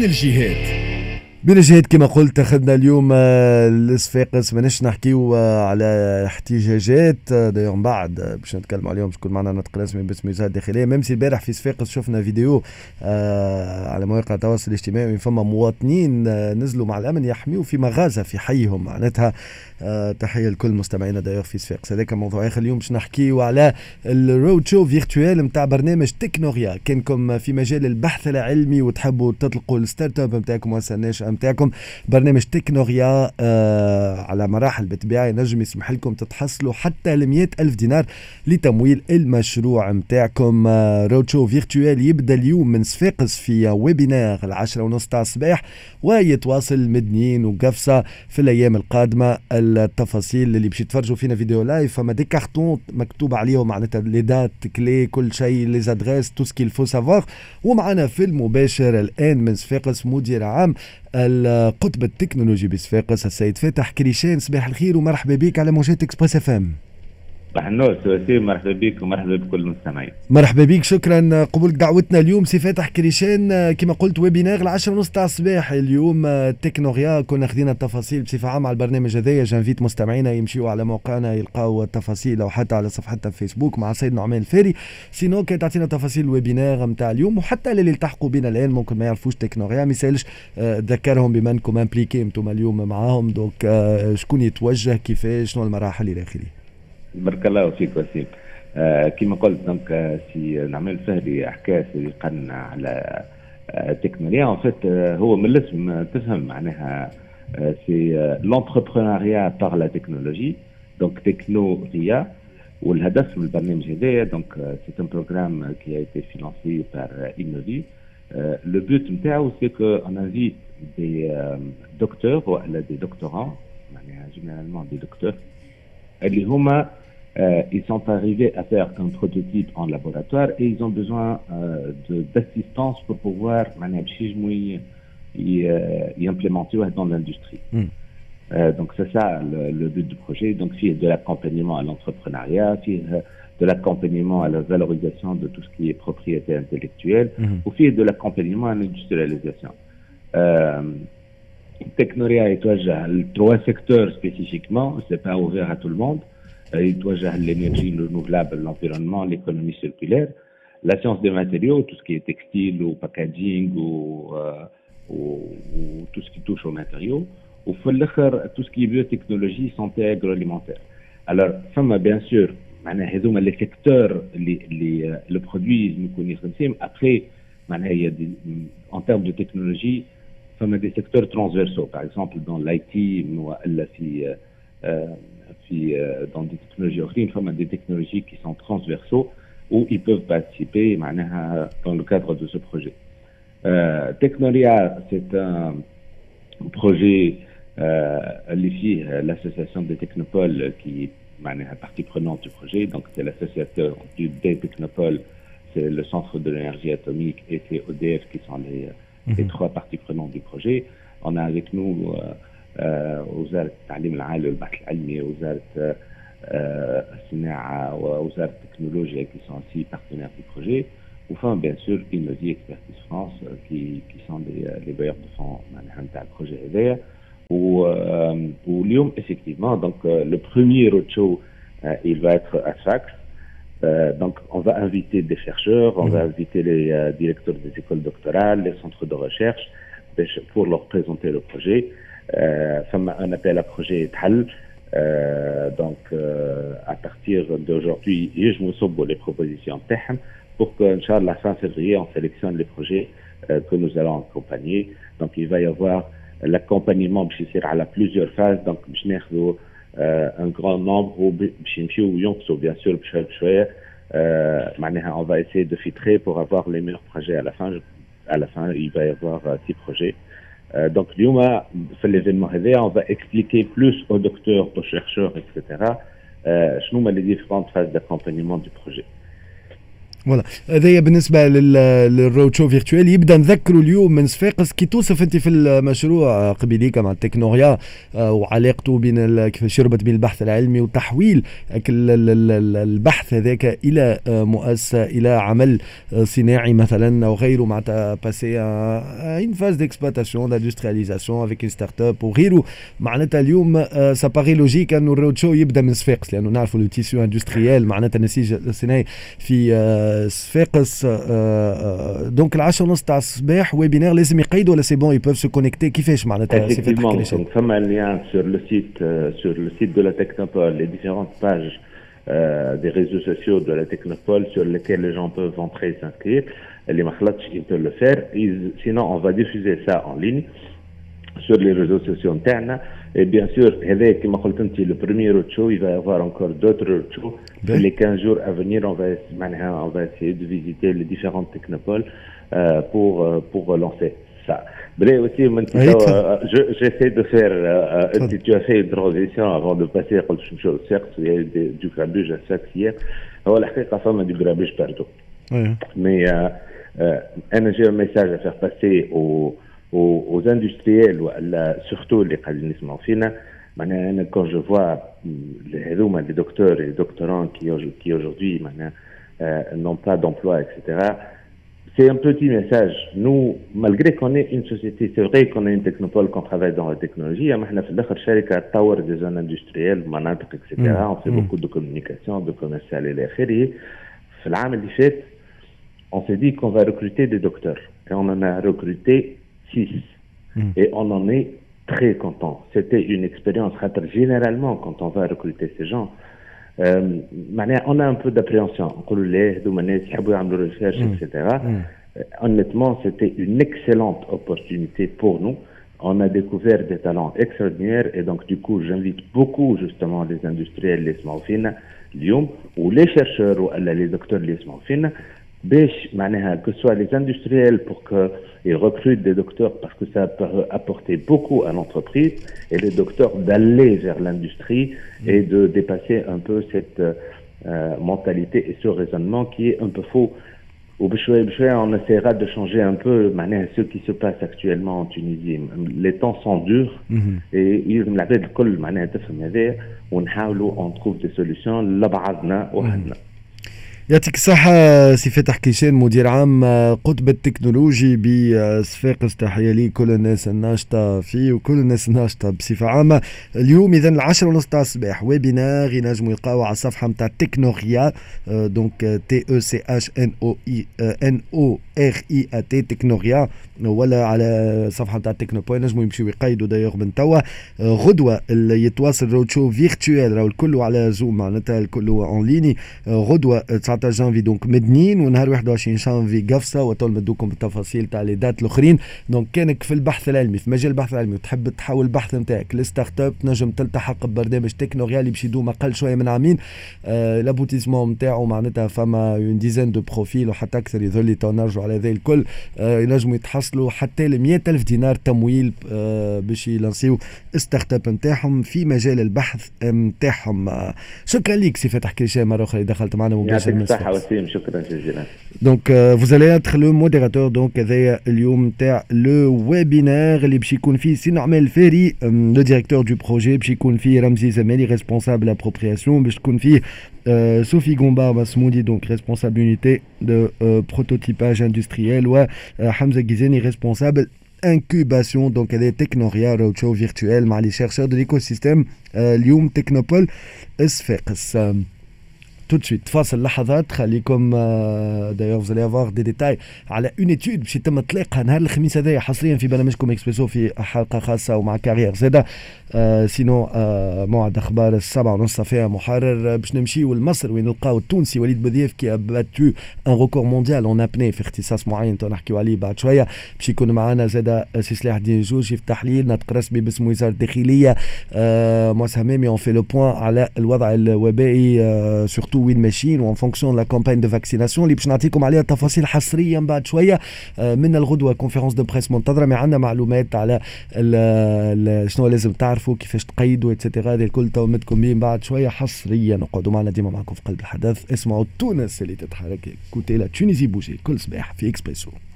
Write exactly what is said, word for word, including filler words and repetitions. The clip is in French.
الجهات. من الجهات كما قلت اخذنا اليوم الصفاقس، ماناش نحكيو على احتجاجات دايوغ من بعد باش نتكلموا عليهم، شكون معنا نطق رسمي باسم وزاره الداخليه. ميم سي البارح في صفاقس شفنا فيديو على مواقع التواصل الاجتماعي، فما مواطنين نزلوا مع الامن يحميوا في مغازه في حيهم، معناتها تحيه لكل مستمعينا دايوغ في صفاقس. هذاك موضوع اخر. اليوم باش نحكيو على الرود شو فيرتوال نتاع برنامج تكنوريا. كانكم في مجال البحث العلمي وتحبوا تطلقوا الستارت اب نتاعكم ومؤسسه الناشئه نتاعكم، برنامج تكنوريا آه على مراحل بالطبيعه ينجم يسمح لكم تتحصلوا حتى ل مئة ألف دينار لتمويل المشروع نتاعكم. آه رود شو فيرتوال يبدا اليوم من صفاقس في ويبينار العشرة ونص تاع الصباح، ويتواصل مدنيين وقفصه في الايام القادمه. التفاصيل اللي باش يتفرجوا فينا فيديو لايف، فما دي كارتون مكتوب عليهم معناتها لي دات كلي كل شيء، لي زادريس، تو سكيل فو سافوار. ومعنا في المباشر الان من صفاقس مدير عام القطب التكنولوجي بصفاقس السيد فاتح كريشان. صباح الخير ومرحبا بك على موجات اكسبريس اف ام. صباح النور سواسي، مرحبا بك ومرحبا بكل المستمعين. مرحبا بك، شكرا قبول دعوتنا اليوم سي فاتح كريشان. كما قلت ويبينار العشرة ونص تاع الصباح اليوم تكنوريا. كنا خدينا التفاصيل بصفه عامه على البرنامج هذايا. جانفيت مستمعينا يمشيوا على موقعنا يلقاو التفاصيل او حتى على صفحتنا في فيسبوك مع سيد نعمان الفاري. سينو كي تعطينا تفاصيل الويبينار نتاع اليوم، وحتى اللي التحقوا بنا الان ممكن ما يعرفوش تكنوريا ما يسالش ذكرهم بما انكم امبليكي انتم اليوم معاهم. دونك شكون يتوجه كيفاش شنو المراحل الى اخره؟ بارك الله فيك وسيم. آه كما قلت دونك سي نعمان الفهري حكى سابقا على آه تكنوريا. ان فيت آه هو من الاسم تفهم معناها آه سي لونتربرونيا بار لا تكنولوجي، دونك تكنوريا. والهدف من البرنامج هذايا دونك سي ان بروغرام كي ا ايتي فينانسي بار انوفي. لو بوت نتاعو سي كو اون انفيت دي دكتور ولا دي دكتوران، معناها جينيرالمون دي دكتور اللي هما Euh, ils sont arrivés à faire un prototype en laboratoire et ils ont besoin euh, de, d'assistance pour pouvoir y, y implémenter dans l'industrie. Mm. Euh, donc c'est ça le, le but du projet. Donc il y a de l'accompagnement à l'entrepreneuriat, il y a de l'accompagnement à la valorisation de tout ce qui est propriété intellectuelle, mm. ou il y a de l'accompagnement à l'industrialisation. Tecnoria يتوجه trois secteurs spécifiquement, c'est pas ouvert à tout le monde. يتوجه l'énergie renouvelable, l'environnement, l'économie circulaire, la science des matériaux, tout ce qui est textile ou packaging ou, euh, ou, ou tout ce qui touche aux matériaux, ou tout ce qui est biotechnologie, santé agroalimentaire. Alors, femme, bien sûr, les secteurs, les, les, le produit, nous connaissons. Après, il y a des, en termes de technologie, femme des secteurs transversaux, par exemple dans l'I T, ou la fille. Euh, dans des technologies autres, enfin, des technologies qui sont transversaux où ils peuvent participer dans le cadre de ce projet. Euh, Tecnoria, c'est un projet, euh, l'association des technopoles qui est partie prenante du projet. Donc, c'est l'association du, des technopoles, c'est le Centre de l'énergie atomique et c'est O D F qui sont les, mm-hmm. les trois parties prenantes du projet. On a avec nous euh, وزارة التعليم العالي والبحث العلمي، وزارة الصناعة ووزارة التكنولوجيا qui sont aussi partenaires du projet. Enfin, bien sûr, Innovi Expertise France qui, qui sont les, les bailleurs de fonds dans le projet هذايا. واليوم effectivement donc le premier roadshow il va être à Sfax. Euh, donc on va inviter des chercheurs, on mmh. va inviter les euh, directeurs des écoles doctorales, les centres de recherche pour leur présenter le projet. فما un appel à projet يتحل. donc euh, à partir d'aujourd'hui يجموا يصبوا les propositions تاعهم pour que inchallah fin février on sélectionne les projets euh, que nous allons accompagner. Donc il va y avoir l'accompagnement باش يصير على plusieurs phases. donc باش ناخذوا euh, un grand nombre باش يمشيو وينقصوا bien sûr بشويه بشويه. معناها on va essayer de filtrer pour avoir les meilleurs projets à la fin. à la fin il va y avoir euh, six projets. Euh, donc, في l'événement هذايا on va expliquer plus aux docteurs, aux chercheurs, et cetera. شنو هما les différentes phases d'accompagnement du projet. فوالا هذايا بالنسبه للرود شو فيرتوال. يبدا نذكروا اليوم من صفاقس كي توصف انت في المشروع قبيليك مع التكنوريا وعلاقته بين كيفاش يربط بين البحث العلمي وتحويل البحث هذاك الى مؤسسه الى عمل صناعي مثلا او غيره معناتها باسي ان فاز ديكسبلوتاسيون داندسترياليزاسيون افيك ان ستارت اب وغيره. معناتها اليوم سا باري لوجيك انه الرود شو يبدا من صفاقس لانه نعرفوا لو تيسيو اندستريال معناتها النسيج الصناعي في صفاقس. دونك العشرة ونص تاع الصباح ويبينار لازم يقيدوا ولا سي بون يبوف سو كونيكتي كيفاش معناتها effectivement فما ليان sur le site sur le site de la Technopole les différentes pages euh, des réseaux sociaux de la Technopole sur lesquels les gens peuvent entrer et s'inscrire. Les marchlates ils peuvent le faire. Ils, sinon on va diffuser ça en ligne sur les réseaux sociaux internes. Et bien sûr, avec le premier roadshow, il va y avoir encore d'autres roadshows. Ben. Les quinze jours à venir, on va, on va essayer de visiter les différentes technopoles euh, pour, pour relancer ça. Bref, aussi, oui, euh, j'essaie de faire euh, une situation de transition avant de passer à autre chose. Certes, il y a eu des, du grabuge à chaque hier. Alors, la réalité, c'est du grabuge partout. Oui. Mais euh, euh, j'ai un message à faire passer aux aux, aux industriels ou surtout les cadres fina. Quand je vois les, les docteurs et les doctorants qui, qui aujourd'hui euh, n'ont pas d'emploi, et cetera, c'est un petit message. Nous, malgré qu'on ait une société, c'est vrai qu'on a une technopole, qu'on travaille dans la technologie, mais on a des zones industrielles, et cetera. On fait beaucoup de communication, de commercial et les affaires. On s'est dit qu'on va recruter des docteurs. Et on en a recruté six. Mm. Et on en est très content. C'était une expérience. Généralement, quand on va recruter ces gens, euh, on a un peu d'appréhension. On les recherche, mm. et cetera. Mm. Euh, honnêtement, c'était une excellente opportunité pour nous. On a découvert des talents extraordinaires et donc du coup, j'invite beaucoup justement les industriels, les smalfines, Lyon, ou les chercheurs ou les docteurs, les smalfines, que ce soit les industriels pour qu'ils recrutent des docteurs parce que ça peut apporter beaucoup à l'entreprise et les docteurs d'aller vers l'industrie mmh. et de dépasser un peu cette euh, mentalité et ce raisonnement qui est un peu faux. Au Béchoué, on essaiera de changer un peu ce qui se passe actuellement en Tunisie. Les temps sont durs mmh. et ils m'appellent le col, on trouve des solutions. يعطيك الصحة سي فتح كيشان مدير عام قطب التكنولوجي بصفاقس. تحية لي كل الناس الناشطة فيه وكل الناس الناشطة بصفة عامة. اليوم إذا العشرة ونص تاع الصباح ويبينار ينجموا يلقاو على الصفحة متاع تكنوريا دونك تي او سي اش ان او اي ان او ار اي ا تي تكنوريا ولا على الصفحة متاع تكنوبوي ينجموا يمشيو يقيدوا دايوغ من توا. غدوة يتواصل رود شو فيرتوال راهو الكل على زوم معناتها الكل اون ليني. غدوة تسعة عشر جانفي دونك مدنين ونهار واحد وعشرين جانفي قفصه وطول مدوكم بالتفاصيل تاع لي دات الاخرين. دونك كانك في البحث العلمي في مجال البحث العلمي وتحب تحول البحث نتاعك لستارت اب تنجم تلتحق ببرنامج تكنوريا اللي باش يدوم اقل شويه من عامين. آه لابوتيسمون نتاعو معناتها فما اون ديزين دو بروفيل وحتى اكثر يظل تنرجوا على ذا الكل. آه ينجموا يتحصلوا حتى ل مئة ألف دينار تمويل آه باش يلانسيو ستارت اب نتاعهم في مجال البحث نتاعهم. آه شكرا ليك سي فتح كيشان مره اخرى دخلت معنا مباشره. صحة وسيم شكرا جزيلا. دونك vous allez être le modérateur donc هذايا اليوم تاع لو ويبينار اللي باش يكون فيه سي نعمل الفاري لو ديريكتور دو بروجي، باش يكون فيه رمزي زمالي ريسبونسابل ابروبرياسيون، باش تكون فيه Euh, Sophie Gombar Masmoudi, donc responsable unité de euh, prototypage industriel, ou euh, Hamza Gizeni, responsable incubation, donc elle est Technoria, roadshow virtuel, mais les chercheurs de l'écosystème euh, Lyoum Technopole Sfeqs. Tout de suite, face à اللحظات خليكم d'ailleurs vous allez avoir des détails على une étude باش يتم اطلاقها نهار الخميس هذايا حصريا في برنامجكم اكسبريسو في حلقه خاصه ومع كارير زاده. آه سينو آه موعد اخبار السبعة ونص فيها محرر باش نمشيو لمصر وين نلقاو التونسي وليد بوذيف كي اباتو ان ريكورد مونديال اون ابني في اختصاص معين نحكيو عليه بعد شويه. باش يكون معنا زاده سي سلاح الدين جوجي في التحليل، ناطق رسمي باسم وزاره الداخليه. آه موسى همامي اون في لو بوين على الوضع الوبائي آه سورتو سورتو وين ماشيين وان فونكسيون لا كامباني دو فاكسيناسيون اللي باش نعطيكم عليها تفاصيل حصريا بعد شويه من الغدوه. كونفيرونس دو بريس منتظره، ما عندنا معلومات على ال ال شنو لازم تعرفوا، كيفاش تقيدوا اتسيتيرا. هذه الكل تو متكم بعد شويه حصريا. نقعدوا معنا ديما معكم في قلب الحدث. اسمعوا تونس اللي تتحرك، كوتي لا تونيزي بوجي كل صباح في اكسبريسو.